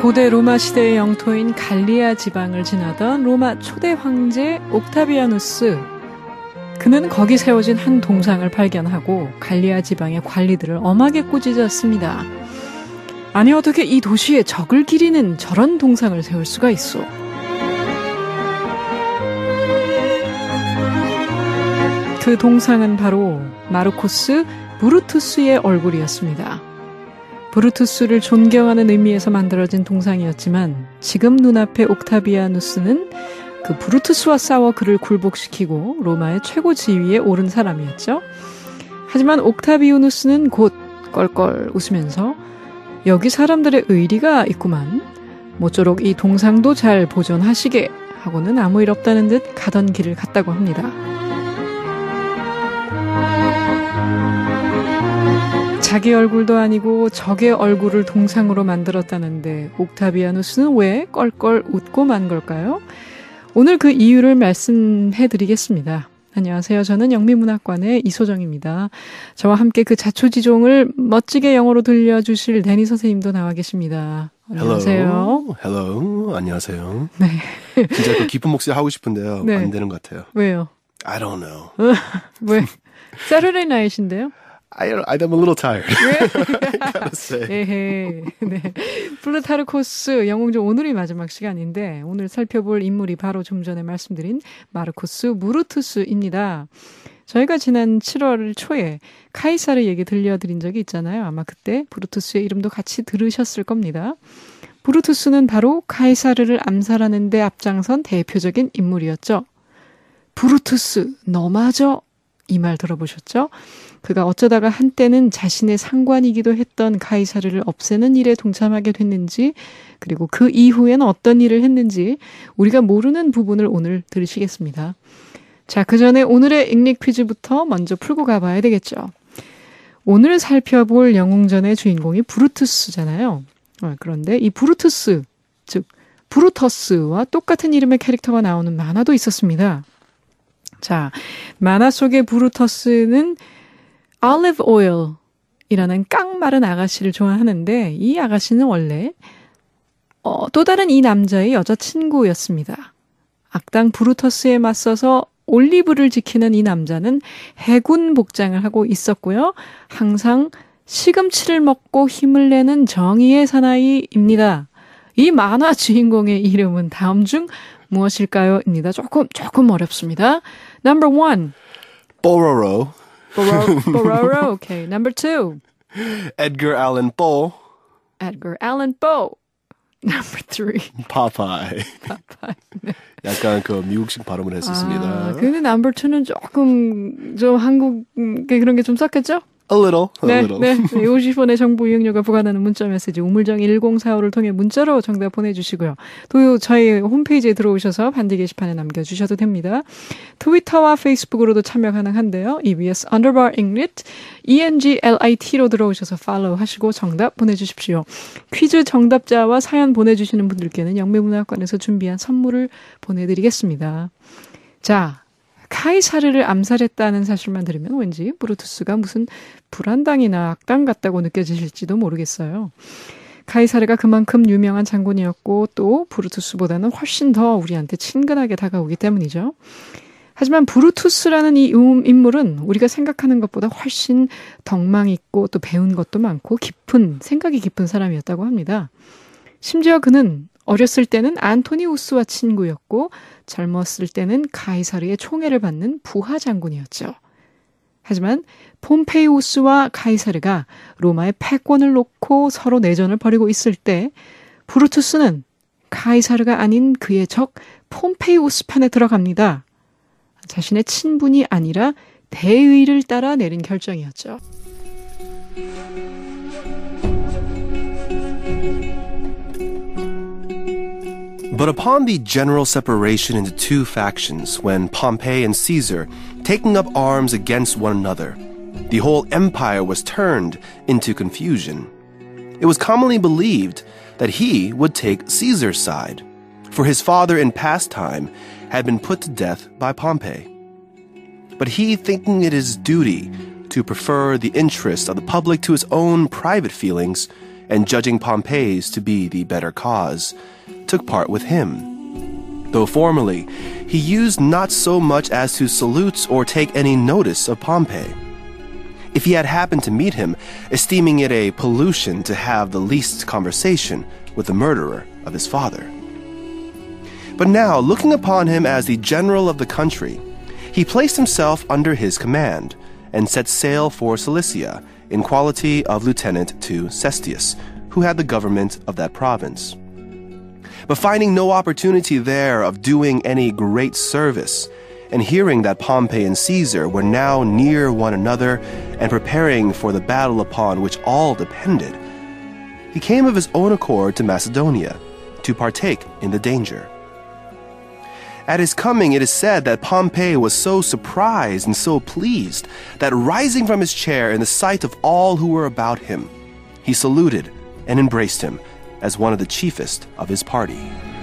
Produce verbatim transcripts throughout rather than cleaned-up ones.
고대 로마 시대의 영토인 갈리아 지방을 지나던 로마 초대 황제 옥타비아누스. 그는 거기 세워진 한 동상을 발견하고 갈리아 지방의 관리들을 엄하게 꾸짖었습니다. 아니 어떻게 이 도시에 적을 기리는 저런 동상을 세울 수가 있어. 그 동상은 바로 마르코스 브루투스의 얼굴이었습니다. 브루투스를 존경하는 의미에서 만들어진 동상이었지만 지금 눈앞의 옥타비아누스는 그 브루투스와 싸워 그를 굴복시키고 로마의 최고 지위에 오른 사람이었죠. 하지만 옥타비아누스는 곧 껄껄 웃으면서 여기 사람들의 의리가 있구만. 모쪼록 이 동상도 잘 보존하시게 하고는 아무 일 없다는 듯 가던 길을 갔다고 합니다. 자기 얼굴도 아니고 적의 얼굴을 동상으로 만들었다는데 옥타비아누스는 왜 껄껄 웃고 만 걸까요? 오늘 그 이유를 말씀해 드리겠습니다. 안녕하세요. 저는 영미문학관의 이소정입니다. 저와 함께 그 자초지종을 멋지게 영어로 들려주실 데니 선생님도 나와 계십니다. 안녕하세요. Hello. Hello. 안녕하세요. 네. 진짜 그 깊은 목소리 하고 싶은데요. 네. 안 되는 것 같아요. 왜요? I don't know. 왜? Saturday night인데요? I, I'm a little tired. I gotta say. 에헤. 네. 플루타르코스 영웅전 오늘이 마지막 시간인데 오늘 살펴볼 인물이 바로 좀 전에 말씀드린 마르코스 무르투스입니다. 저희가 지난 칠월 초에 카이사르 얘기 들려드린 적이 있잖아요. 아마 그때 브루투스의 이름도 같이 들으셨을 겁니다. 브루투스는 바로 카이사르를 암살하는 데 앞장선 대표적인 인물이었죠. 브루투스, 너 맞아? 이 말 들어보셨죠? 그가 어쩌다가 한때는 자신의 상관이기도 했던 카이사르를 없애는 일에 동참하게 됐는지, 그리고 그 이후에는 어떤 일을 했는지 우리가 모르는 부분을 오늘 들으시겠습니다. 자, 그 전에 오늘의 잉릭 퀴즈부터 먼저 풀고 가봐야 되겠죠. 오늘 살펴볼 영웅전의 주인공이 브루투스잖아요. 어, 그런데 이 브루투스, 즉 브루터스와 똑같은 이름의 캐릭터가 나오는 만화도 있었습니다. 자, 만화 속의 브루터스는 올리브 오일이라는 깡마른 아가씨를 좋아하는데 이 아가씨는 원래 어, 또 다른 이 남자의 여자친구였습니다. 악당 브루터스에 맞서서 올리브를 지키는 이 남자는 해군 복장을 하고 있었고요. 항상 시금치를 먹고 힘을 내는 정의의 사나이입니다. 이 만화 주인공의 이름은 다음 중 무엇일까요? 입니다. 조금 조금 어렵습니다. Number one. Bororo. Bororo. Bororo. Okay. Number two. Edgar Allan Poe. Edgar Allan Poe. Number three. Popeye. Popeye. 네. 약간 그 미국식 발음을 했었습니다. 아, 근데 number two는 조금 좀 한국에 그런 게 좀 섞였죠? A little, a 네, little. 네. 오십 원의 정보 이용료가 부과되는 문자 메시지 우물정 일공사오를 통해 문자로 정답 보내주시고요. 또 저희 홈페이지에 들어오셔서 반디 게시판에 남겨주셔도 됩니다. 트위터와 페이스북으로도 참여 가능한데요. 이비에스 underbar English, E-N-G-L-I-T로 들어오셔서 팔로우 하시고 정답 보내주십시오. 퀴즈 정답자와 사연 보내주시는 분들께는 영미문학관에서 준비한 선물을 보내드리겠습니다. 자, 카이사르를 암살했다는 사실만 들으면 왠지 브루투스가 무슨 불안당이나 악당 같다고 느껴지실지도 모르겠어요. 카이사르가 그만큼 유명한 장군이었고 또 브루투스보다는 훨씬 더 우리한테 친근하게 다가오기 때문이죠. 하지만 브루투스라는 이 인물은 우리가 생각하는 것보다 훨씬 덕망 있고 또 배운 것도 많고 깊은, 생각이 깊은 사람이었다고 합니다. 심지어 그는 어렸을 때는 안토니우스와 친구였고 젊었을 때는 카이사르의 총애를 받는 부하 장군이었죠. 하지만 폼페이우스와 카이사르가 로마의 패권을 놓고 서로 내전을 벌이고 있을 때 브루투스는 카이사르가 아닌 그의 적 폼페이우스 편에 들어갑니다. 자신의 친분이 아니라 대의를 따라 내린 결정이었죠. But upon the general separation into two factions, when Pompey and Caesar taking up arms against one another, the whole empire was turned into confusion. It was commonly believed that he would take Caesar's side, for his father in past time had been put to death by Pompey. But he, thinking it his duty to prefer the interest of the public to his own private feelings, and judging Pompey's to be the better cause, took part with him. Though formerly, he used not so much as to salute or take any notice of Pompey. If he had happened to meet him, esteeming it a pollution to have the least conversation with the murderer of his father. But now, looking upon him as the general of the country, he placed himself under his command, and set sail for Cilicia in quality of lieutenant to Cestius, who had the government of that province. But finding no opportunity there of doing any great service, and hearing that Pompey and Caesar were now near one another and preparing for the battle upon which all depended, he came of his own accord to Macedonia to partake in the danger. At his coming, it is said that Pompey was so surprised and so pleased that, rising from his chair in the sight of all who were about him, he saluted and embraced him as one of the chiefest of his party.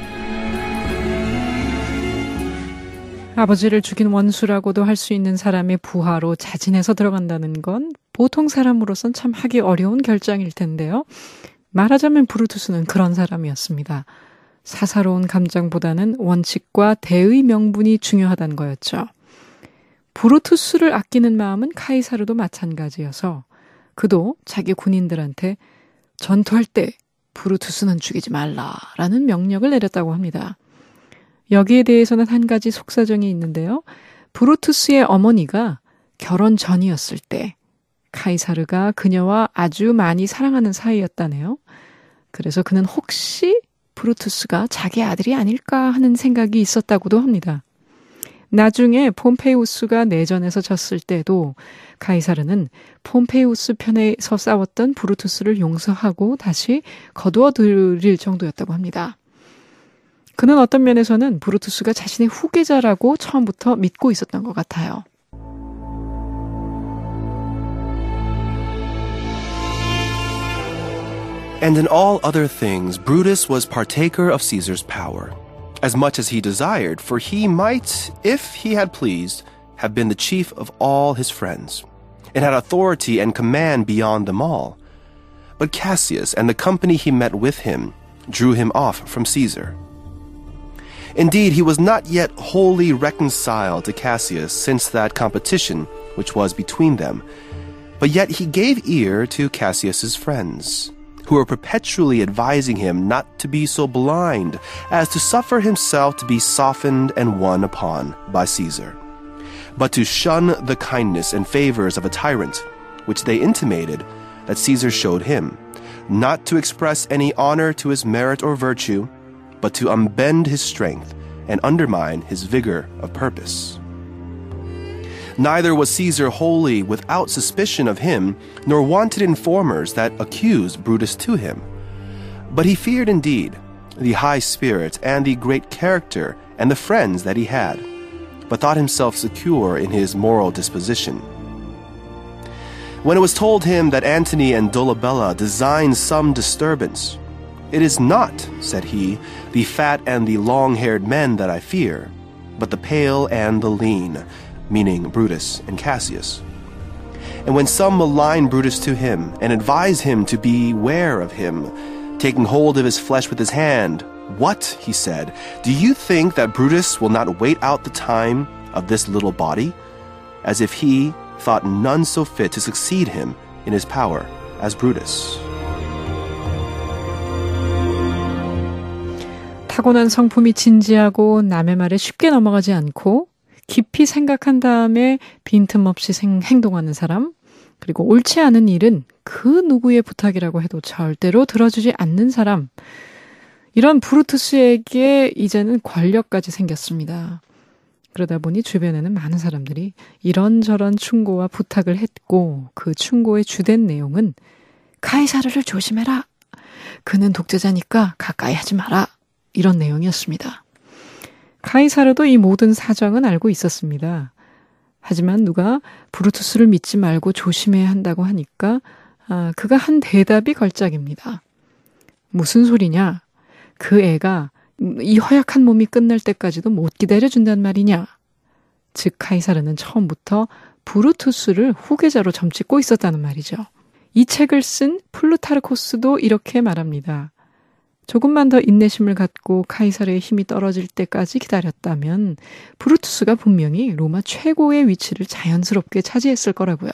아버지를 죽인 원수라고도 할 수 있는 사람의 부하로 자진해서 들어간다는 건 보통 사람으로선 참 하기 어려운 결정일 텐데요. 말하자면 브루투스는 그런 사람이었습니다. 사사로운 감정보다는 원칙과 대의 명분이 중요하다는 거였죠. 브루투스를 아끼는 마음은 카이사르도 마찬가지여서 그도 자기 군인들한테 전투할 때 브루투스는 죽이지 말라라는 명령을 내렸다고 합니다. 여기에 대해서는 한 가지 속사정이 있는데요. 브루투스의 어머니가 결혼 전이었을 때 카이사르가 그녀와 아주 많이 사랑하는 사이였다네요. 그래서 그는 혹시 브루투스가 자기 아들이 아닐까 하는 생각이 있었다고도 합니다. 나중에 폼페이우스가 내전에서 졌을 때도 카이사르는 폼페이우스 편에서 싸웠던 브루투스를 용서하고 다시 거두어들일 정도였다고 합니다. 그는 어떤 면에서는 브루투스가 자신의 후계자라고 처음부터 믿고 있었던 것 같아요. And in all other things, Brutus was partaker of Caesar's power, as much as he desired, for he might, if he had pleased, have been the chief of all his friends, and had authority and command beyond them all. But Cassius and the company he met with him drew him off from Caesar. Indeed, he was not yet wholly reconciled to Cassius since that competition which was between them, but yet he gave ear to Cassius's friends, who were perpetually advising him not to be so blind as to suffer himself to be softened and won upon by Caesar, but to shun the kindness and favors of a tyrant, which they intimated that Caesar showed him, not to express any honor to his merit or virtue, but to unbend his strength and undermine his vigor of purpose. Neither was Caesar wholly without suspicion of him, nor wanted informers that accused Brutus to him. But he feared indeed the high spirit and the great character and the friends that he had, but thought himself secure in his moral disposition. When it was told him that Antony and Dolabella designed some disturbance, "It is not," said he, "the fat and the long-haired men that I fear, but the pale and the lean," meaning Brutus and Cassius. And when some malign Brutus to him, and advise him to beware of him, taking hold of his flesh with his hand, "What," he said, "do you think that Brutus will not wait out the time of this little body?" As if he thought none so fit to succeed him in his power as Brutus. 타고난 성품이 진지하고 남의 말에 쉽게 넘어가지 않고 깊이 생각한 다음에 빈틈없이 생, 행동하는 사람, 그리고 옳지 않은 일은 그 누구의 부탁이라고 해도 절대로 들어주지 않는 사람, 이런 브루투스에게 이제는 권력까지 생겼습니다. 그러다 보니 주변에는 많은 사람들이 이런저런 충고와 부탁을 했고, 그 충고의 주된 내용은 카이사르를 조심해라, 그는 독재자니까 가까이 하지 마라, 이런 내용이었습니다. 카이사르도 이 모든 사정은 알고 있었습니다. 하지만 누가 브루투스를 믿지 말고 조심해야 한다고 하니까 아, 그가 한 대답이 걸작입니다. 무슨 소리냐? 그 애가 이 허약한 몸이 끝날 때까지도 못 기다려준단 말이냐? 즉 카이사르는 처음부터 브루투스를 후계자로 점찍고 있었다는 말이죠. 이 책을 쓴 플루타르코스도 이렇게 말합니다. 조금만 더 인내심을 갖고 카이사르의 힘이 떨어질 때까지 기다렸다면 브루투스가 분명히 로마 최고의 위치를 자연스럽게 차지했을 거라고요.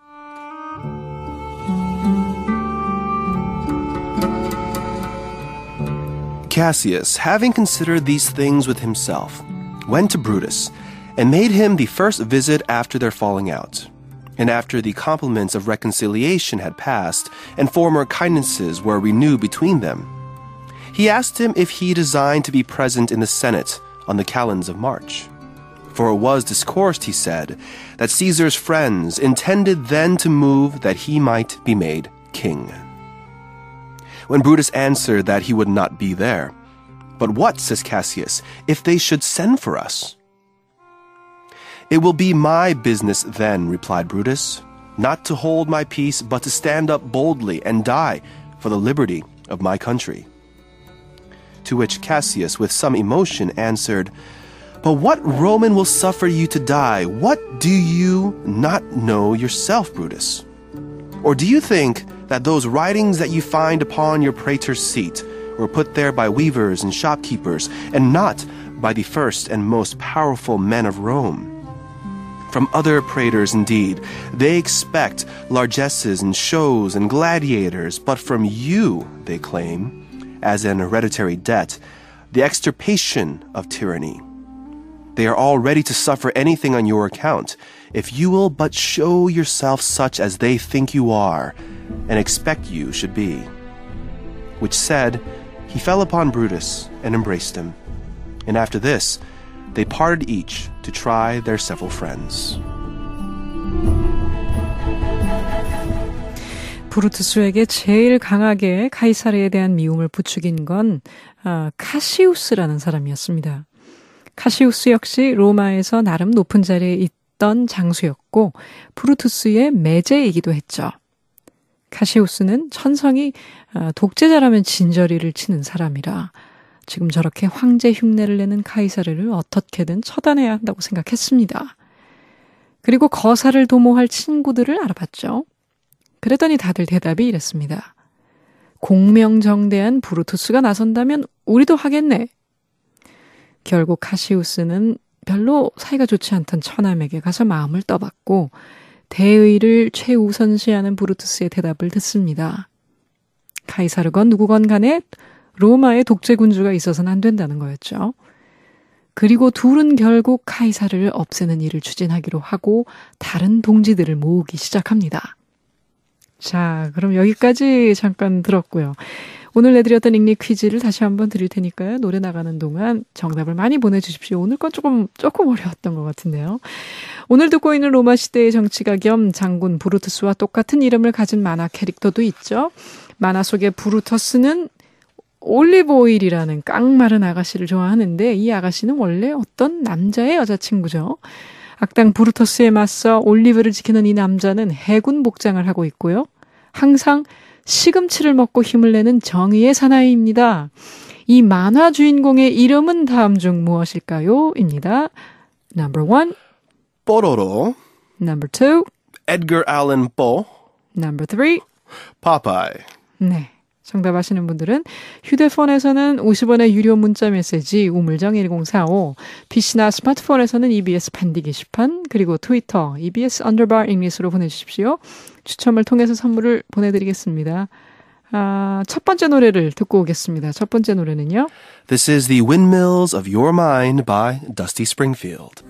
Cassius, having considered these things with himself, went to Brutus and made him the first visit after their falling out. And after the compliments of reconciliation had passed and former kindnesses were renewed between them, he asked him if he designed to be present in the Senate on the calends of March. For it was discoursed, he said, that Caesar's friends intended then to move that he might be made king. When Brutus answered that he would not be there, "But what," says Cassius, "if they should send for us?" "It will be my business then," replied Brutus, "not to hold my peace, but to stand up boldly and die for the liberty of my country." To which Cassius, with some emotion, answered, "But what Roman will suffer you to die? What do you not know yourself, Brutus? Or do you think that those writings that you find upon your praetor's seat were put there by weavers and shopkeepers, and not by the first and most powerful men of Rome? From other praetors, indeed, they expect largesses and shows and gladiators, but from you they claim, as an hereditary debt, the extirpation of tyranny. They are all ready to suffer anything on your account, if you will but show yourself such as they think you are, and expect you should be." Which said, he fell upon Brutus and embraced him. And after this, they parted each to try their several friends. 브루투스에게 제일 강하게 카이사르에 대한 미움을 부추긴 건 아, 카시우스라는 사람이었습니다. 카시우스 역시 로마에서 나름 높은 자리에 있던 장수였고 브루투스의 매제이기도 했죠. 카시우스는 천성이 독재자라면 진저리를 치는 사람이라 지금 저렇게 황제 흉내를 내는 카이사르를 어떻게든 처단해야 한다고 생각했습니다. 그리고 거사를 도모할 친구들을 알아봤죠. 그랬더니 다들 대답이 이랬습니다. 공명정대한 브루투스가 나선다면 우리도 하겠네. 결국 카시우스는 별로 사이가 좋지 않던 처남에게 가서 마음을 떠받고 대의를 최우선시하는 브루투스의 대답을 듣습니다. 카이사르건 누구건 간에 로마의 독재군주가 있어서는 안 된다는 거였죠. 그리고 둘은 결국 카이사르를 없애는 일을 추진하기로 하고 다른 동지들을 모으기 시작합니다. 자, 그럼 여기까지 잠깐 들었고요. 오늘 내드렸던 잉리 퀴즈를 다시 한번 드릴 테니까요. 노래 나가는 동안 정답을 많이 보내주십시오. 오늘 건 조금 조금 어려웠던 것 같은데요. 오늘 듣고 있는 로마 시대의 정치가 겸 장군 브루투스와 똑같은 이름을 가진 만화 캐릭터도 있죠. 만화 속의 브루터스는 올리브 오일이라는 깡마른 아가씨를 좋아하는데 이 아가씨는 원래 어떤 남자의 여자친구죠. 악당 브루터스에 맞서 올리브를 지키는 이 남자는 해군 복장을 하고 있고요. 항상 시금치를 먹고 힘을 내는 정의의 사나이입니다. 이 만화 주인공의 이름은 다음 중 무엇일까요? 입니다. Number one. Pororo. Number two. Edgar Allan Poe. Number three. Popeye. 네. 정답 아시는 분들은 휴대폰에서는 오십 원의 유료 문자 메시지 우물정 일공사오, 피씨나 스마트폰에서는 이비에스 반디 게시판, 그리고 트위터 이비에스 언더바 잉리스로 보내주십시오. 추첨을 통해서 선물을 보내드리겠습니다. 아, 첫 번째 노래를 듣고 오겠습니다. 첫 번째 노래는요. This is The Windmills of Your Mind by Dusty Springfield.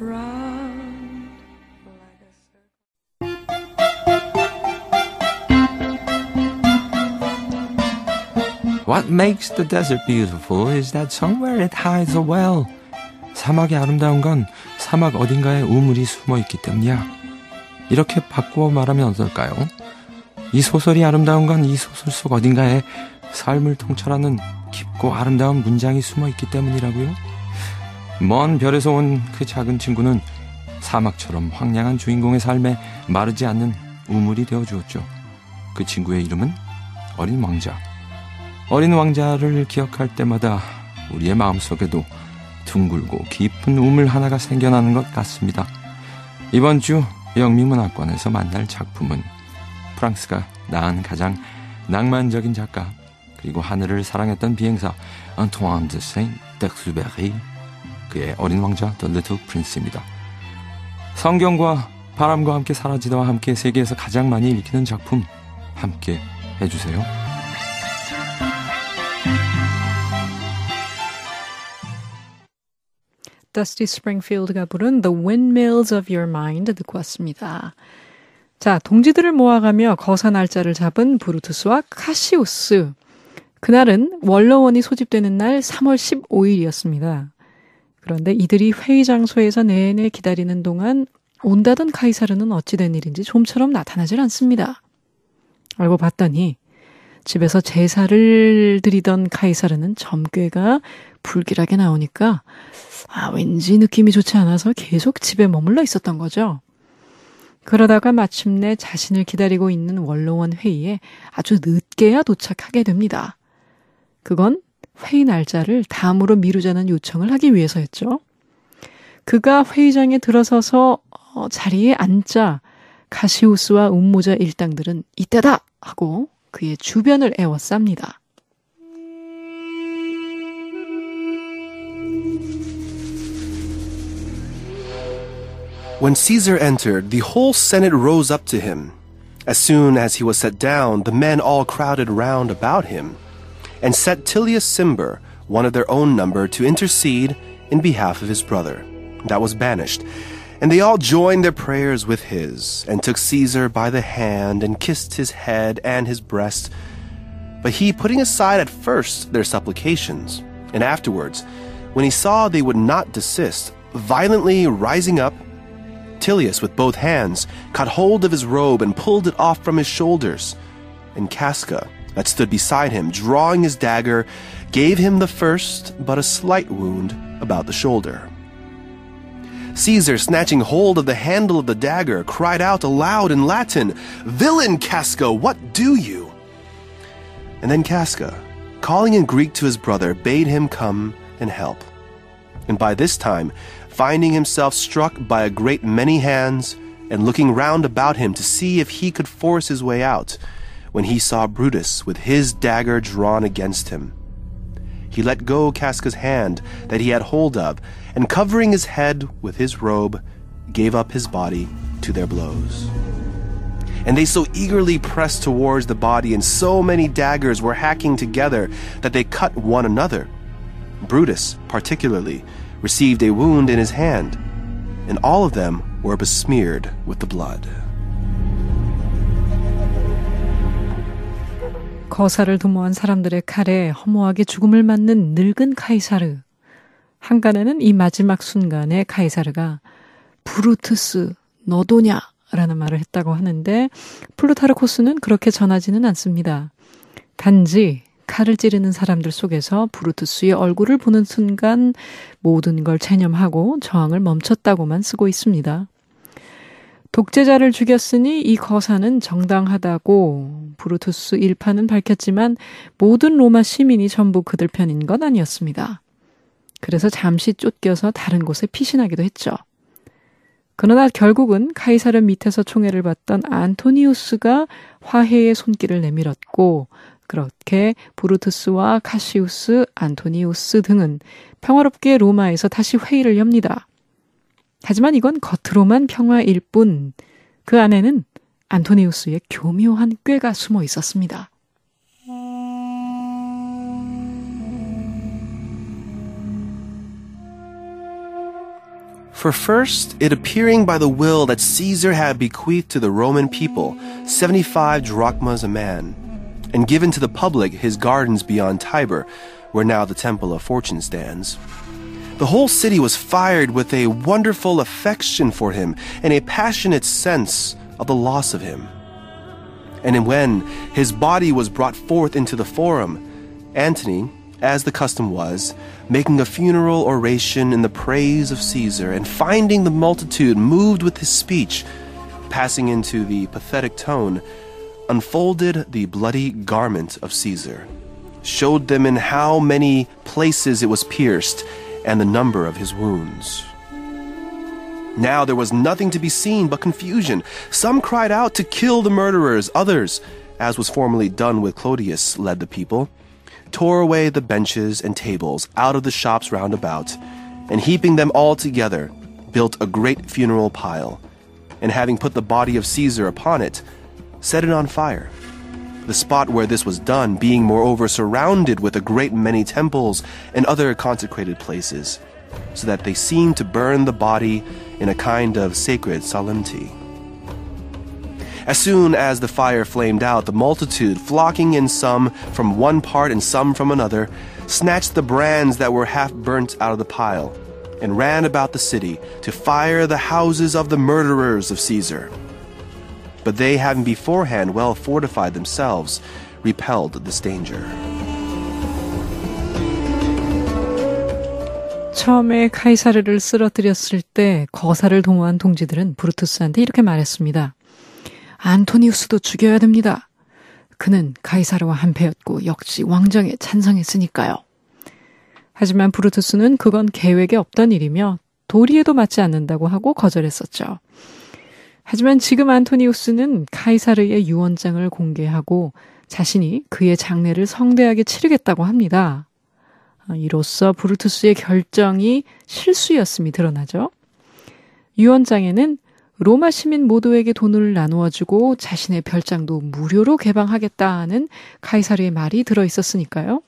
What makes the desert beautiful is that somewhere it hides a well. 사막이 아름다운 건 사막 어딘가에 우물이 숨어 있기 때문이야. 이렇게 바꾸어 말하면 어떨까요? 이 소설이 아름다운 건 이 소설 속 어딘가에 삶을 통찰하는 깊고 아름다운 문장이 숨어 있기 때문이라고요. 먼 별에서 온 그 작은 친구는 사막처럼 황량한 주인공의 삶에 마르지 않는 우물이 되어주었죠. 그 친구의 이름은 어린 왕자. 어린 왕자를 기억할 때마다 우리의 마음속에도 둥글고 깊은 우물 하나가 생겨나는 것 같습니다. 이번 주 영미문학관에서 만날 작품은 프랑스가 낳은 가장 낭만적인 작가, 그리고 하늘을 사랑했던 비행사 안토ine de Saint-Exupéry, 그의 어린 왕자 The Little Prince입니다. 성경과 바람과 함께 사라지다와 함께 세계에서 가장 많이 읽히는 작품, 함께 해주세요. Dusty Springfield가 부른 The Windmills of Your Mind 듣고 왔습니다. 자, 동지들을 모아가며 거사 날짜를 잡은 브루투스와 카시우스. 그날은 원로원이 소집되는 날 삼월 십오일이었습니다. 그런데 이들이 회의 장소에서 내내 기다리는 동안 온다던 카이사르는 어찌 된 일인지 좀처럼 나타나질 않습니다. 알고 봤더니 집에서 제사를 드리던 카이사르는 점괘가 불길하게 나오니까 아, 왠지 느낌이 좋지 않아서 계속 집에 머물러 있었던 거죠. 그러다가 마침내 자신을 기다리고 있는 원로원 회의에 아주 늦게야 도착하게 됩니다. 그건 회의 날짜를 다음으로 미루자는 요청을 하기 위해서였죠. 그가 회의장에 들어서서 어, 자리에 앉자 카시우스와 음모자 일당들은 이때다 하고 그의 주변을 에워쌉니다. When Caesar entered, the whole Senate rose up to him. As soon as he was set down, the men all crowded round about him, and set Tilius Cimber, one of their own number, to intercede in behalf of his brother. That was banished. And they all joined their prayers with his, and took Caesar by the hand, and kissed his head and his breast. But he, putting aside at first their supplications, and afterwards, when he saw they would not desist, violently rising up, Tilius, with both hands, caught hold of his robe and pulled it off from his shoulders. And Casca, that stood beside him, drawing his dagger, gave him the first, but a slight wound about the shoulder. Caesar, snatching hold of the handle of the dagger, cried out aloud in Latin, "Villain, Casca, what do you?" And then Casca, calling in Greek to his brother, bade him come and help. And by this time, finding himself struck by a great many hands, and looking round about him to see if he could force his way out, when he saw Brutus with his dagger drawn against him, he let go Casca's hand that he had hold of, and covering his head with his robe, gave up his body to their blows. And they so eagerly pressed towards the body, and so many daggers were hacking together, that they cut one another. Brutus, particularly, received a wound in his hand, and all of them were besmeared with the blood. 거사를 도모한 사람들의 칼에 허무하게 죽음을 맞는 늙은 카이사르. 한간에는 이 마지막 순간에 카이사르가 브루투스, 너도냐? 라는 말을 했다고 하는데 플루타르코스는 그렇게 전하지는 않습니다. 단지 칼을 찌르는 사람들 속에서 브루투스의 얼굴을 보는 순간 모든 걸 체념하고 저항을 멈췄다고만 쓰고 있습니다. 독재자를 죽였으니 이 거사는 정당하다고 브루투스 일파는 밝혔지만 모든 로마 시민이 전부 그들 편인 건 아니었습니다. 그래서 잠시 쫓겨서 다른 곳에 피신하기도 했죠. 그러나 결국은 카이사르 밑에서 총애를 받던 안토니우스가 화해의 손길을 내밀었고 그렇게 브루투스와 카시우스, 안토니우스 등은 평화롭게 로마에서 다시 회의를 엽니다. 하지만 이건 겉으로만 평화일 뿐 그 안에는 안토니우스의 교묘한 꾀가 숨어 있었습니다. For first, it appearing by the will that Caesar had bequeathed to the Roman people seventy-five drachmas a man, and given to the public his gardens beyond Tiber, where now the Temple of Fortune stands. The whole city was fired with a wonderful affection for him and a passionate sense of the loss of him. And when his body was brought forth into the forum, Antony, as the custom was, making a funeral oration in the praise of Caesar, and finding the multitude moved with his speech, passing into the pathetic tone, unfolded the bloody garment of Caesar, showed them in how many places it was pierced, and the number of his wounds. Now there was nothing to be seen but confusion. Some cried out to kill the murderers, others, as was formerly done with Clodius led the people, tore away the benches and tables out of the shops round about, and heaping them all together, built a great funeral pile, and having put the body of Caesar upon it, set it on fire. The spot where this was done being moreover surrounded with a great many temples and other consecrated places, so that they seemed to burn the body in a kind of sacred solemnity. As soon as the fire flamed out, the multitude, flocking in some from one part and some from another, snatched the brands that were half burnt out of the pile, and ran about the city to fire the houses of the murderers of Caesar. But they, having beforehand well fortified themselves, repelled this danger. 처음에 카이사르를 쓰러뜨렸을 때 거사를 동원한 동지들은 브루투스한테 이렇게 말했습니다. 안토니우스도 죽여야 됩니다. 그는 카이사르와 한패였고 역시 왕정에 찬성했으니까요. 하지만 브루투스는 그건 계획에 없던 일이며 도리에도 맞지 않는다고 하고 거절했었죠. 하지만 지금 안토니우스는 카이사르의 유언장을 공개하고 자신이 그의 장례를 성대하게 치르겠다고 합니다. 이로써 브루투스의 결정이 실수였음이 드러나죠. 유언장에는 로마 시민 모두에게 돈을 나누어주고 자신의 별장도 무료로 개방하겠다는 카이사르의 말이 들어있었으니까요.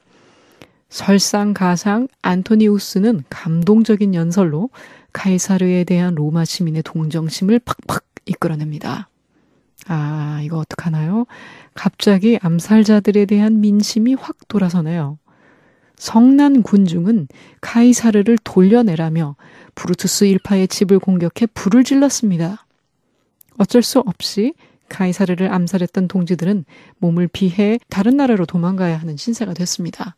설상가상 안토니우스는 감동적인 연설로 카이사르에 대한 로마 시민의 동정심을 팍팍 이끌어냅니다. 아, 이거 어떡하나요? 갑자기 암살자들에 대한 민심이 확 돌아서네요. 성난 군중은 카이사르를 돌려내라며 브루투스 일파의 집을 공격해 불을 질렀습니다. 어쩔 수 없이 카이사르를 암살했던 동지들은 몸을 피해 다른 나라로 도망가야 하는 신세가 됐습니다.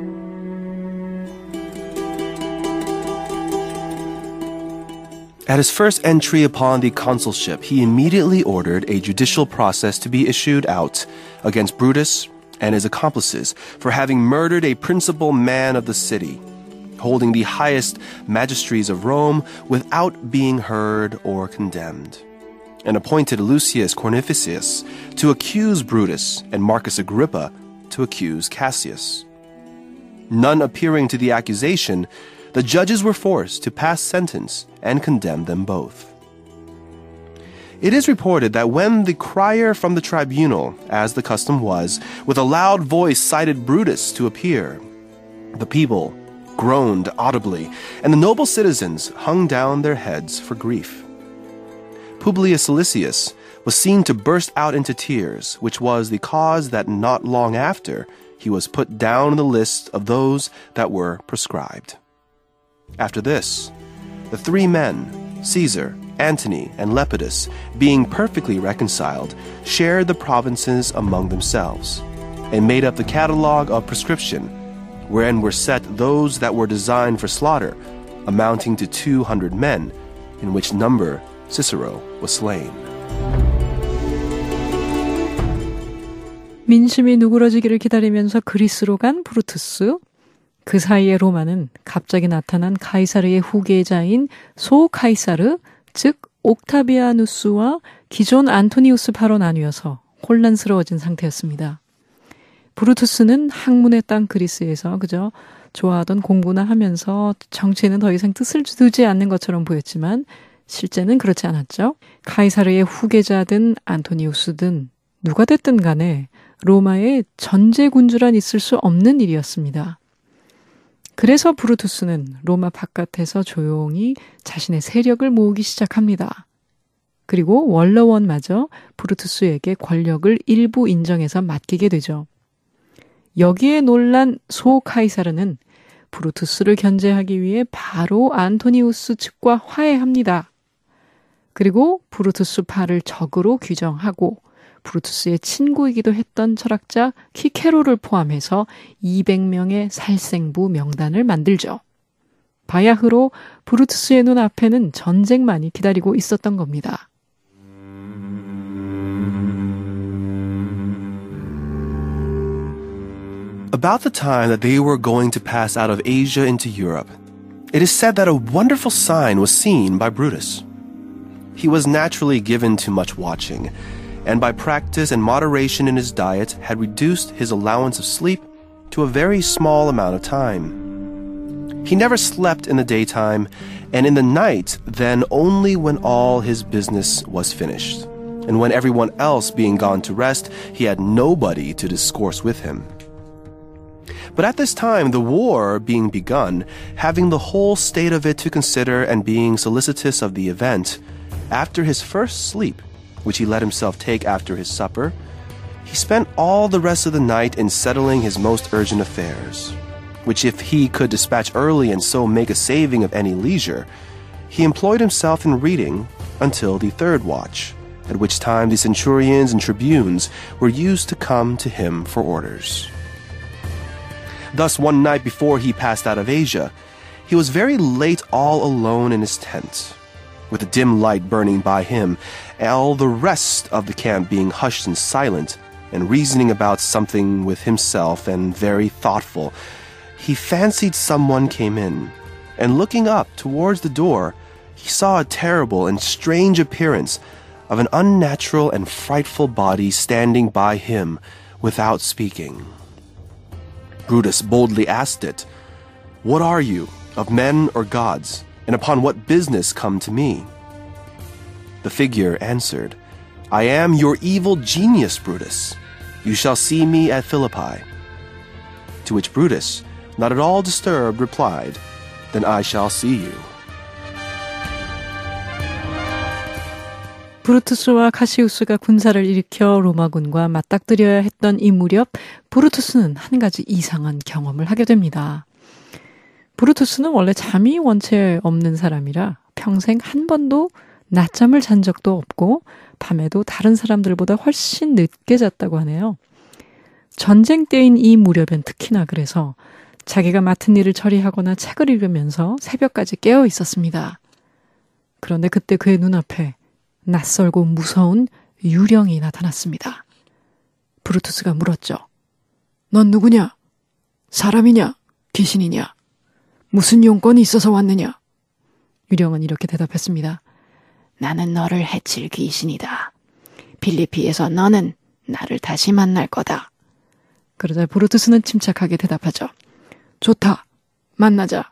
At his first entry upon the consulship, he immediately ordered a judicial process to be issued out against Brutus and his accomplices for having murdered a principal man of the city, holding the highest magistracies of Rome without being heard or condemned, and appointed Lucius Cornificius to accuse Brutus and Marcus Agrippa to accuse Cassius. None appearing to the accusation, the judges were forced to pass sentence and condemn them both. It is reported that when the crier from the tribunal, as the custom was, with a loud voice cited Brutus to appear, the people groaned audibly, and the noble citizens hung down their heads for grief. Publius Silicius was seen to burst out into tears, which was the cause that not long after he was put down in the list of those that were proscribed. After this, the three men, Caesar, Antony, and Lepidus, being perfectly reconciled, shared the provinces among themselves, and made up the catalogue of prescription, wherein were set those that were designed for slaughter, amounting to two hundred men, in which number Cicero was slain. 민심이 누그러지기를 기다리면서 그리스로 간 브루투스. 그 사이에 로마는 갑자기 나타난 카이사르의 후계자인 소 카이사르, 즉 옥타비아누스와 기존 안토니우스파로 나뉘어서 혼란스러워진 상태였습니다. 브루투스는 학문의 땅 그리스에서 그저 좋아하던 공부나 하면서 정치에는 더 이상 뜻을 두지 않는 것처럼 보였지만 실제는 그렇지 않았죠. 카이사르의 후계자든 안토니우스든 누가 됐든 간에 로마에 전제군주란 있을 수 없는 일이었습니다. 그래서 브루투스는 로마 바깥에서 조용히 자신의 세력을 모으기 시작합니다. 그리고 원로원마저 브루투스에게 권력을 일부 인정해서 맡기게 되죠. 여기에 놀란 소 카이사르는 브루투스를 견제하기 위해 바로 안토니우스 측과 화해합니다. 그리고 브루투스파를 적으로 규정하고 브루투스의 친구이기도 했던 철학자 키케로를 포함해서 이백 명의 살생부 명단을 만들죠. 바야흐로 브루투스의 눈앞에는 전쟁만이 기다리고 있었던 겁니다. About the time that they were going to pass out of Asia into Europe, it is said that a wonderful sign was seen by Brutus. He was naturally given to much watching, and by practice and moderation in his diet had reduced his allowance of sleep to a very small amount of time. He never slept in the daytime, and in the night then only when all his business was finished. And when everyone else being gone to rest, he had nobody to discourse with him. But at this time, the war being begun, having the whole state of it to consider and being solicitous of the event, after his first sleep, which he let himself take after his supper, he spent all the rest of the night in settling his most urgent affairs, which if he could dispatch early and so make a saving of any leisure, he employed himself in reading until the third watch, at which time the centurions and tribunes were used to come to him for orders. Thus, one night before he passed out of Asia, he was very late all alone in his tent, with a dim light burning by him, and all the rest of the camp being hushed and silent, and reasoning about something with himself and very thoughtful. He fancied someone came in, and looking up towards the door, he saw a terrible and strange appearance of an unnatural and frightful body standing by him without speaking. Brutus boldly asked it, "What are you, of men or gods, and upon what business come to me?" The figure answered, "I am your evil genius, Brutus. You shall see me at Philippi." To which Brutus, not at all disturbed, replied, "Then I shall see you." 브루투스와 카시우스가 군사를 일으켜 로마군과 맞닥뜨려야 했던 이 무렵 브루투스는 한 가지 이상한 경험을 하게 됩니다. 브루투스는 원래 잠이 원체 없는 사람이라 평생 한 번도 낮잠을 잔 적도 없고 밤에도 다른 사람들보다 훨씬 늦게 잤다고 하네요. 전쟁 때인 이 무렵엔 특히나 그래서 자기가 맡은 일을 처리하거나 책을 읽으면서 새벽까지 깨어 있었습니다. 그런데 그때 그의 눈앞에 낯설고 무서운 유령이 나타났습니다. 브루투스가 물었죠. 넌 누구냐? 사람이냐? 귀신이냐? 무슨 용건이 있어서 왔느냐? 유령은 이렇게 대답했습니다. 나는 너를 해칠 귀신이다. 필리피에서 너는 나를 다시 만날 거다. 그러자 브루투스는 침착하게 대답하죠. 좋다. 만나자.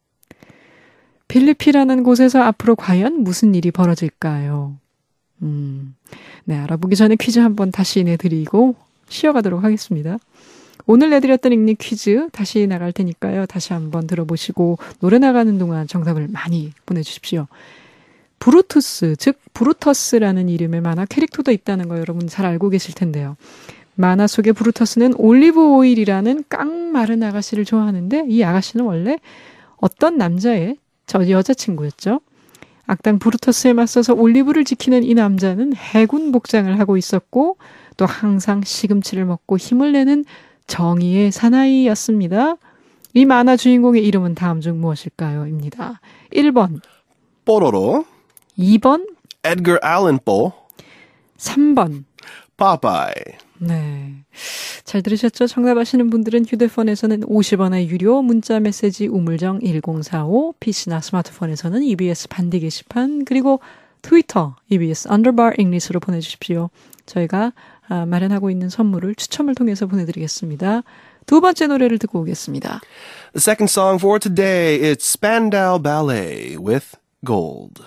필리피라는 곳에서 앞으로 과연 무슨 일이 벌어질까요? 음, 네, 알아보기 전에 퀴즈 한번 다시 내드리고 쉬어가도록 하겠습니다. 오늘 내드렸던 잉리 퀴즈 다시 나갈 테니까요. 다시 한번 들어보시고 노래 나가는 동안 정답을 많이 보내주십시오. 브루투스, 즉 브루터스라는 이름의 만화 캐릭터도 있다는 거 여러분 잘 알고 계실 텐데요. 만화 속의 브루터스는 올리브 오일이라는 깡마른 아가씨를 좋아하는데 이 아가씨는 원래 어떤 남자의 저 여자친구였죠. 악당 브루터스에 맞서서 올리브를 지키는 이 남자는 해군 복장을 하고 있었고 또 항상 시금치를 먹고 힘을 내는 정의의 사나이였습니다. 이 만화 주인공의 이름은 다음 중 무엇일까요? 입니다. 일 번 뽀로로, 이 번 Edgar Allan Poe, 삼 번 Popeye. 네, 잘 들으셨죠? 정답 아시는 분들은 휴대폰에서는 오십 원의 유료 문자 메시지 우물정 일공사오, 피씨나 스마트폰에서는 이비에스 반디 게시판 그리고 트위터 이비에스 언더바 잉리스로 보내주십시오. 저희가 아, 마련하고 있는 선물을 추첨을 통해서 보내드리겠습니다. 두 번째 노래를 듣고 오겠습니다. The second song for today is Spandau Ballet with Gold.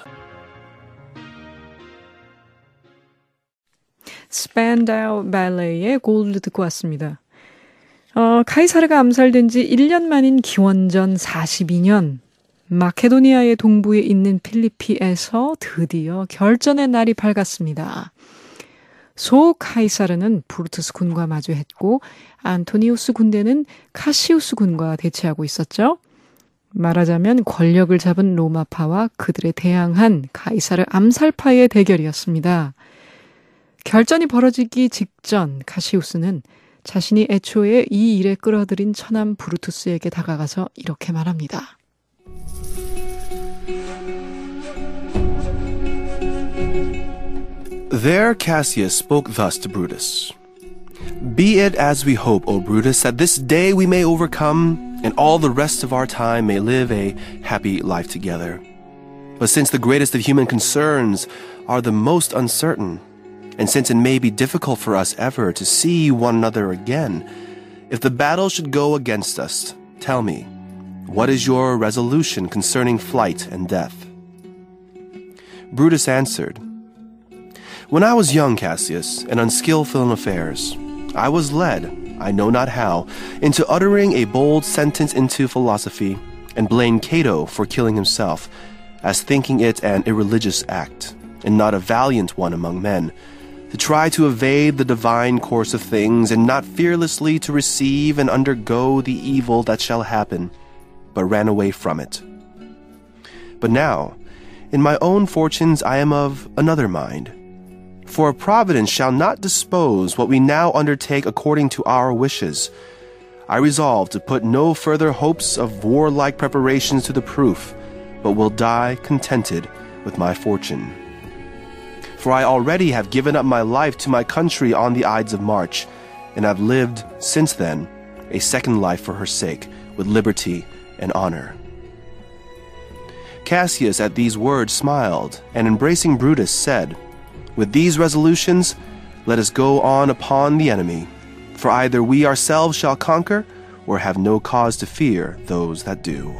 스펜다우 발레의 골드 듣고 왔습니다. 어, 카이사르가 암살된 지 일 년 만인 기원전 사십이 년 마케도니아의 동부에 있는 필리피에서 드디어 결전의 날이 밝았습니다. 소 카이사르는 브루투스 군과 마주했고 안토니우스 군대는 카시우스 군과 대치하고 있었죠. 말하자면 권력을 잡은 로마파와 그들에 대항한 카이사르 암살파의 대결이었습니다. 결전이 벌어지기 직전 카시우스는 자신이 애초에 이 일에 끌어들인 처남 브루투스에게 다가가서 이렇게 말합니다. There Cassius spoke thus to Brutus. Be it as we hope, O Brutus, that this day we may overcome, and all the rest of our time may live a happy life together. But since the greatest of human concerns are the most uncertain, And since it may be difficult for us ever to see one another again, if the battle should go against us, tell me, what is your resolution concerning flight and death? Brutus answered, When I was young, Cassius, and unskillful in affairs, I was led, I know not how, into uttering a bold sentence into philosophy, and blamed Cato for killing himself, as thinking it an irreligious act, and not a valiant one among men, to try to evade the divine course of things, and not fearlessly to receive and undergo the evil that shall happen, but ran away from it. But now, in my own fortunes I am of another mind. For providence shall not dispose what we now undertake according to our wishes. I resolve to put no further hopes of warlike preparations to the proof, but will die contented with my fortune. For I already have given up my life to my country on the Ides of March, and have lived, since then, a second life for her sake, with liberty and honor. Cassius at these words smiled, and embracing Brutus said, With these resolutions, let us go on upon the enemy, for either we ourselves shall conquer, or have no cause to fear those that do.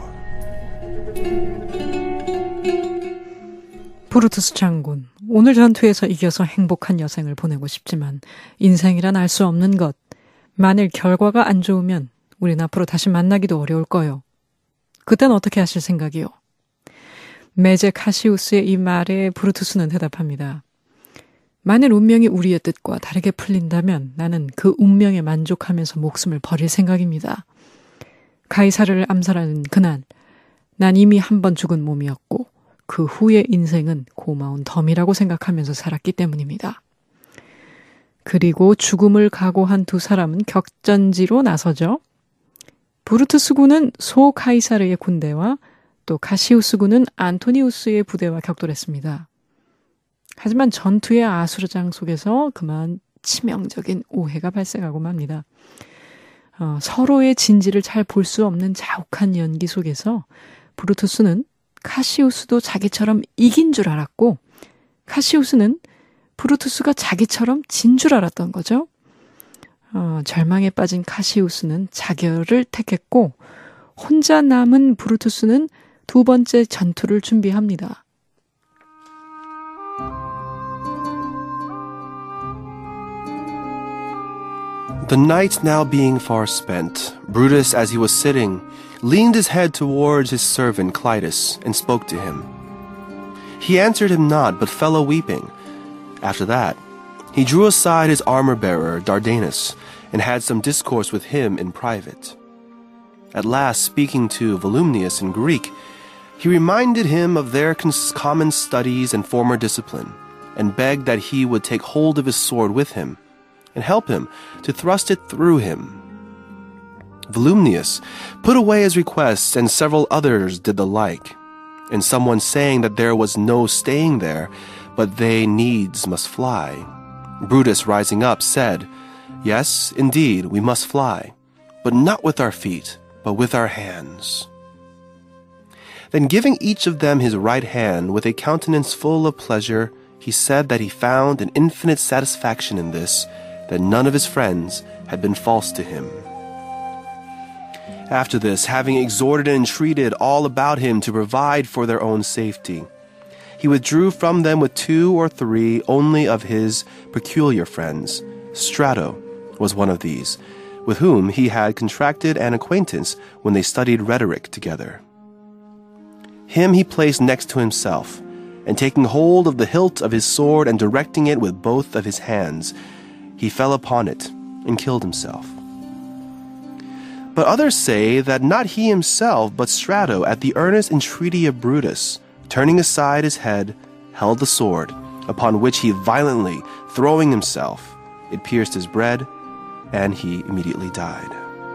브루투스 장군, 오늘 전투에서 이겨서 행복한 여생을 보내고 싶지만 인생이란 알 수 없는 것. 만일 결과가 안 좋으면 우린 앞으로 다시 만나기도 어려울 거요. 그땐 어떻게 하실 생각이요? 메제 카시우스의 이 말에 브루투스는 대답합니다. 만일 운명이 우리의 뜻과 다르게 풀린다면 나는 그 운명에 만족하면서 목숨을 버릴 생각입니다. 가이사르를 암살하는 그날, 난 이미 한 번 죽은 몸이었고 그 후의 인생은 고마운 덤이라고 생각하면서 살았기 때문입니다. 그리고 죽음을 각오한 두 사람은 격전지로 나서죠. 브루투스군은 소 카이사르의 군대와 또 카시우스군은 안토니우스의 부대와 격돌했습니다. 하지만 전투의 아수라장 속에서 그만 치명적인 오해가 발생하고 맙니다. 어, 서로의 진지를 잘 볼 수 없는 자욱한 연기 속에서 브루투스는 카시우스도 자기처럼 이긴 줄 알았고 카시우스는 브루투스가 자기처럼 진 줄 알았던 거죠. 어, 절망에 빠진 카시우스는 자결을 택했고 혼자 남은 브루투스는 두 번째 전투를 준비합니다. The night now being far spent, Brutus, as he was sitting, leaned his head towards his servant Clytus and spoke to him. He answered him not, but fell a-weeping. After that, he drew aside his armor-bearer Dardanus and had some discourse with him in private. At last, speaking to Volumnius in Greek, he reminded him of their cons- common studies and former discipline, and begged that he would take hold of his sword with him, and help him to thrust it through him. Volumnius put away his requests, and several others did the like, and someone saying that there was no staying there, but they needs must fly. Brutus, rising up, said, Yes, indeed, we must fly, but not with our feet, but with our hands. Then giving each of them his right hand with a countenance full of pleasure, he said that he found an infinite satisfaction in this, that none of his friends had been false to him. After this, having exhorted and entreated all about him to provide for their own safety, he withdrew from them with two or three only of his peculiar friends. Strato was one of these, with whom he had contracted an acquaintance when they studied rhetoric together. Him he placed next to himself, and taking hold of the hilt of his sword and directing it with both of his hands, he fell upon it and killed himself. But others say that not he himself, but Strato, at the earnest entreaty of Brutus, turning aside his head, held the sword, upon which he violently, throwing himself, it pierced his breast, and he immediately died.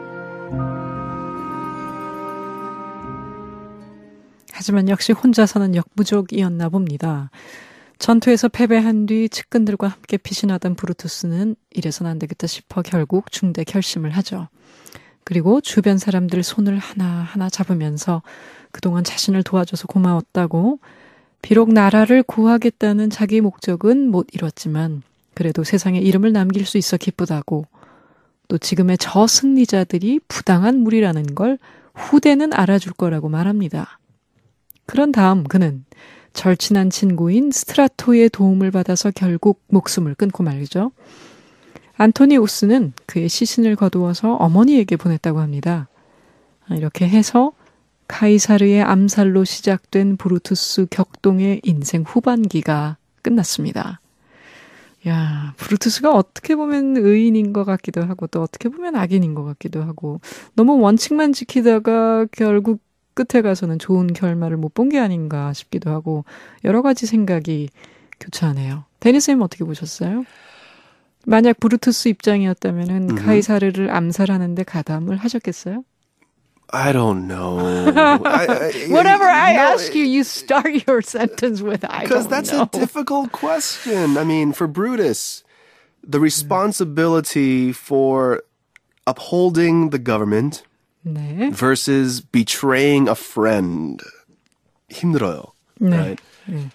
하지만 역시 혼자서는 역부족이었나 봅니다. 전투에서 패배한 뒤 측근들과 함께 피신하던 브루투스는 이래선 안 되겠다 싶어 결국 중대 결심을 하죠. 그리고 주변 사람들 손을 하나하나 잡으면서 그동안 자신을 도와줘서 고마웠다고, 비록 나라를 구하겠다는 자기 목적은 못 이뤘지만 그래도 세상에 이름을 남길 수 있어 기쁘다고 또 지금의 저승리자들이 부당한 무리라는 걸 후대는 알아줄 거라고 말합니다. 그런 다음 그는 절친한 친구인 스트라토의 도움을 받아서 결국 목숨을 끊고 말이죠. 안토니우스는 그의 시신을 거두어서 어머니에게 보냈다고 합니다. 이렇게 해서 카이사르의 암살로 시작된 브루투스 격동의 인생 후반기가 끝났습니다. 야, 브루투스가 어떻게 보면 의인인 것 같기도 하고 또 어떻게 보면 악인인 것 같기도 하고 너무 원칙만 지키다가 결국 끝에 가서는 좋은 결말을 못 본 게 아닌가 싶기도 하고 여러 가지 생각이 교차하네요. 데니스님 어떻게 보셨어요? 만약 브루투스 입장이었다면은 mm-hmm. 카이사르를 암살하는데 가담을 하셨겠어요? I don't know. I, I, Whatever I no, ask you, you start your sentence with I don't know. Because that's a difficult question. I mean, for Brutus, the responsibility for upholding the government 네. versus betraying a friend. 힘들어요. 네. Right? 네.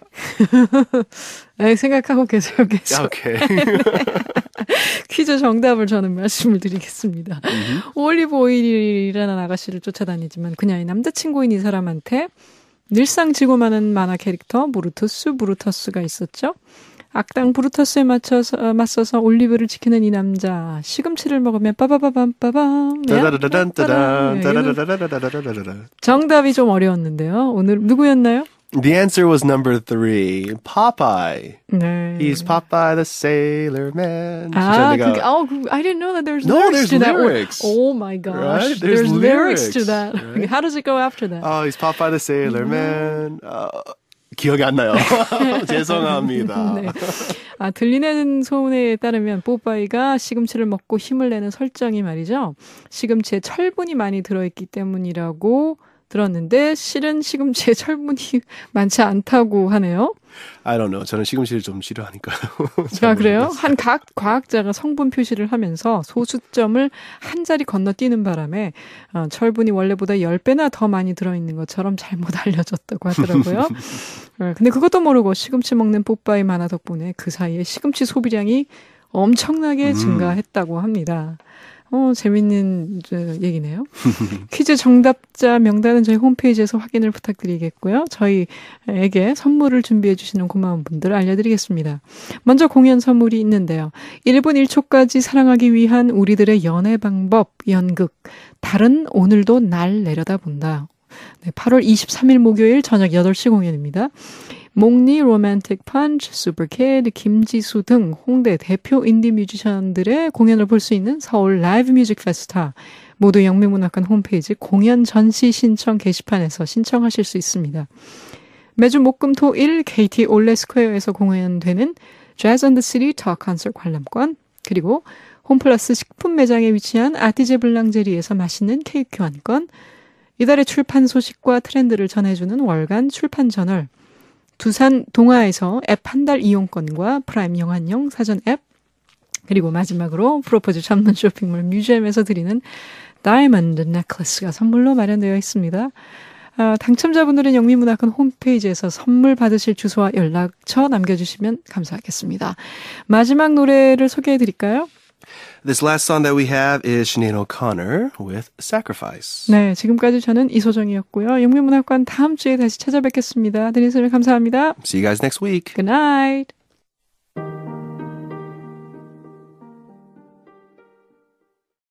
네, 생각하고 계세요, 계속. Okay. 퀴즈 정답을 저는 말씀을 드리겠습니다. Mm-hmm. 올리브 오일이라는 아가씨를 쫓아다니지만 그녀의 남자친구인 이 사람한테 늘상 지고 마는 만화 캐릭터 브루투스 브루터스가 있었죠. 악당 브루터스에 맞춰서 맞서서 올리브를 지키는 이 남자 시금치를 먹으면 빠바바밤빠밤. 정답이 좀 어려웠는데요. 오늘 누구였나요? The answer was number three, Popeye. 네. He's Popeye the Sailor Man. 아, 그, oh, I didn't know that there's no, lyrics there's to that. lyrics. Oh my gosh. Right? There's, There's lyrics, lyrics to that. right? How does it go after that? Oh, he's Popeye the Sailor Man. Uh, 기억이 안 나요. 죄송합니다. 네. 아, 들리는 소문에 따르면 뽀빠이가 시금치를 먹고 힘을 내는 설정이 말이죠. 시금치에 철분이 많이 들어있기 때문이라고 들었는데 실은 시금치에 철분이 많지 않다고 하네요. I don't know. 저는 시금치를 좀 싫어하니까요. 아, 그래요? 한 각 과학자가 성분 표시를 하면서 소수점을 한 자리 건너뛰는 바람에 어, 철분이 원래보다 십 배나 더 많이 들어있는 것처럼 잘못 알려졌다고 하더라고요. 어, 근데 그것도 모르고 시금치 먹는 뽀빠이 만화 덕분에 그 사이에 시금치 소비량이 엄청나게 음. 증가했다고 합니다. 어, 재밌는 저, 얘기네요. 퀴즈 정답자 명단은 저희 홈페이지에서 확인을 부탁드리겠고요. 저희에게 선물을 준비해 주시는 고마운 분들 알려드리겠습니다. 먼저 공연 선물이 있는데요. 일 분 일 초까지 사랑하기 위한 우리들의 연애 방법 연극 달은 오늘도 날 내려다본다. 네, 팔월 이십삼일 목요일 저녁 여덟 시 공연입니다. 몽니, 로맨틱 펀치, 슈퍼캐드, 김지수 등 홍대 대표 인디 뮤지션들의 공연을 볼 수 있는 서울 라이브 뮤직 페스타 모두 영미문학관 홈페이지 공연 전시 신청 게시판에서 신청하실 수 있습니다. 매주 목금토일 케이티 올레 스퀘어에서 공연되는 Jazz on the City 더 콘서트 관람권 그리고 홈플러스 식품 매장에 위치한 아티제 블랑제리에서 맛있는 케이크 교환권 이달의 출판 소식과 트렌드를 전해주는 월간 출판 저널 두산 동아에서 앱 한 달 이용권과 프라임 영화용 사전 앱 그리고 마지막으로 프로포즈 잡는 쇼핑몰 뮤지엄에서 드리는 다이아몬드 넥클래스가 선물로 마련되어 있습니다. 아, 당첨자분들은 영미문학관 홈페이지에서 선물 받으실 주소와 연락처 남겨주시면 감사하겠습니다. 마지막 노래를 소개해드릴까요? This last song that we have is Sinead O'Connor with Sacrifice. 네, 지금까지 저는 이소정이었고요. 영미문학관 다음 주에 다시 찾아뵙겠습니다. 데니스님 감사합니다. See you guys next week. Good night.